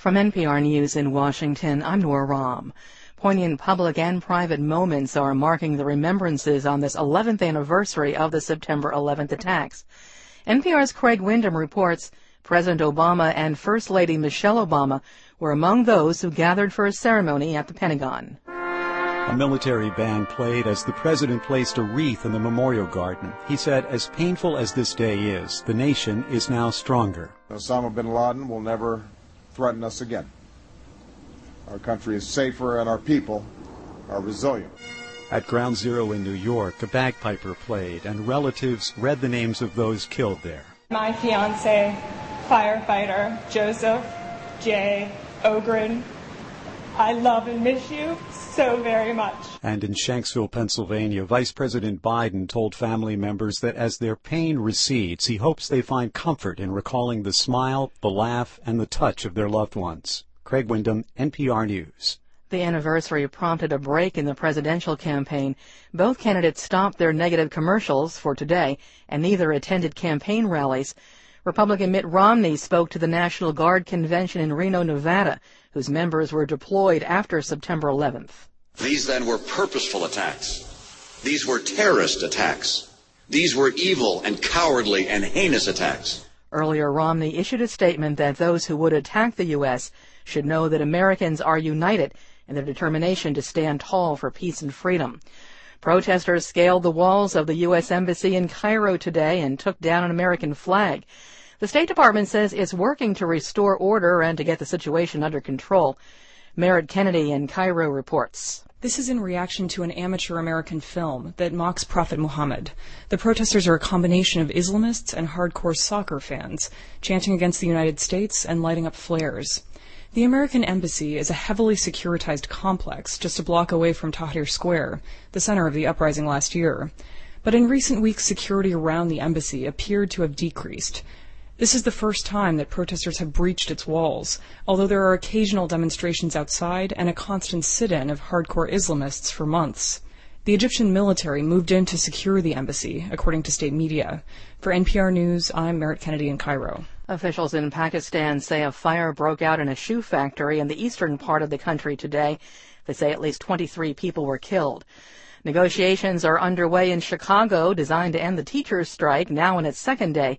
From NPR News in Washington, I'm Nora Rahm. Poignant public and private moments are marking the remembrances on this 11th anniversary of the September 11th attacks. NPR's Craig Windham reports President Obama and First Lady Michelle Obama were among those who gathered for a ceremony at the Pentagon. A military band played as the president placed a wreath in the memorial garden. He said, as painful as this day is, the nation is now stronger. Osama bin Laden will never threaten us again. Our country is safer and our people are resilient. At Ground Zero in New York, a bagpiper played and relatives read the names of those killed there. My fiance, firefighter Joseph J. Ogren, I love and miss you so very much. And in Shanksville, Pennsylvania, Vice President Biden told family members that as their pain recedes, he hopes they find comfort in recalling the smile, the laugh, and the touch of their loved ones. Craig Windham, NPR News. The anniversary prompted a break in the presidential campaign. Both candidates stopped their negative commercials for today, and neither attended campaign rallies. Republican Mitt Romney spoke to the National Guard convention in Reno, Nevada, whose members were deployed after September 11th. These then were purposeful attacks. These were terrorist attacks. These were evil and cowardly and heinous attacks. Earlier, Romney issued a statement that those who would attack the U.S. should know that Americans are united in their determination to stand tall for peace and freedom. Protesters scaled the walls of the U.S. Embassy in Cairo today and took down an American flag. The State Department says it's working to restore order and to get the situation under control. Merritt Kennedy in Cairo reports. This is in reaction to an amateur American film that mocks Prophet Muhammad. The protesters are a combination of Islamists and hardcore soccer fans, chanting against the United States and lighting up flares. The American Embassy is a heavily securitized complex just a block away from Tahrir Square, the center of the uprising last year. But in recent weeks, security around the embassy appeared to have decreased. This is the first time that protesters have breached its walls, although there are occasional demonstrations outside and a constant sit-in of hardcore Islamists for months. The Egyptian military moved in to secure the embassy, according to state media. For NPR News, I'm Merritt Kennedy in Cairo. Officials in Pakistan say a fire broke out in a shoe factory in the eastern part of the country today. They say at least 23 people were killed. Negotiations are underway in Chicago, designed to end the teachers' strike, now in its second day.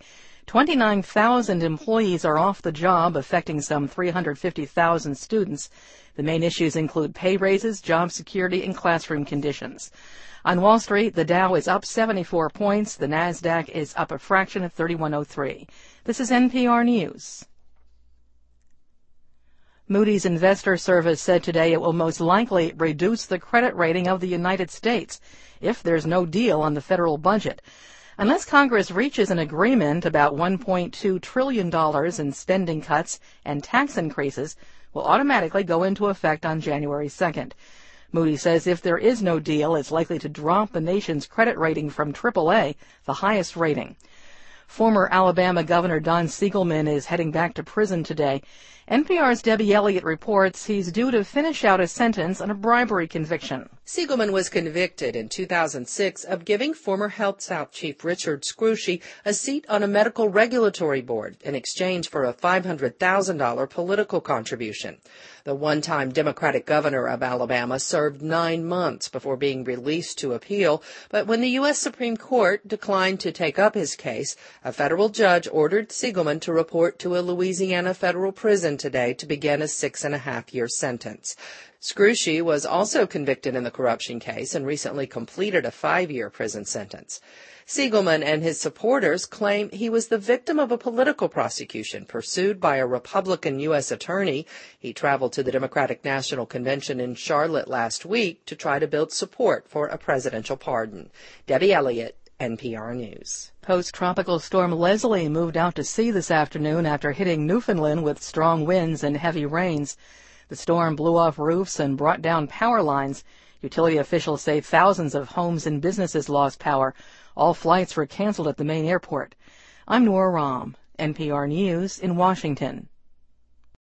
29,000 employees are off the job, affecting some 350,000 students. The main issues include pay raises, job security, and classroom conditions. On Wall Street, the Dow is up 74 points. The Nasdaq is up a fraction at 3103. This is NPR News. Moody's Investor Service said today it will most likely reduce the credit rating of the United States if there's no deal on the federal budget. Unless Congress reaches an agreement about $1.2 trillion in spending cuts and tax increases, will automatically go into effect on January 2nd. Moody's says if there is no deal, it's likely to drop the nation's credit rating from AAA, the highest rating. Former Alabama Governor Don Siegelman is heading back to prison today. NPR's Debbie Elliott reports he's due to finish out a sentence on a bribery conviction. Siegelman was convicted in 2006 of giving former Health South Chief Richard Scrushy a seat on a medical regulatory board in exchange for a $500,000 political contribution. The one-time Democratic governor of Alabama served 9 months before being released to appeal, but when the U.S. Supreme Court declined to take up his case, a federal judge ordered Siegelman to report to a Louisiana federal prison today to begin a 6.5-year sentence. Scrushy was also convicted in the corruption case and recently completed a 5-year prison sentence. Siegelman and his supporters claim he was the victim of a political prosecution pursued by a Republican U.S. attorney. He traveled to the Democratic National Convention in Charlotte last week to try to build support for a presidential pardon. Debbie Elliott, NPR News. Post-tropical storm Leslie moved out to sea this afternoon after hitting Newfoundland with strong winds and heavy rains. The storm blew off roofs and brought down power lines. Utility officials say thousands of homes and businesses lost power. All flights were canceled at the main airport. I'm Nora Rahm, NPR News in Washington.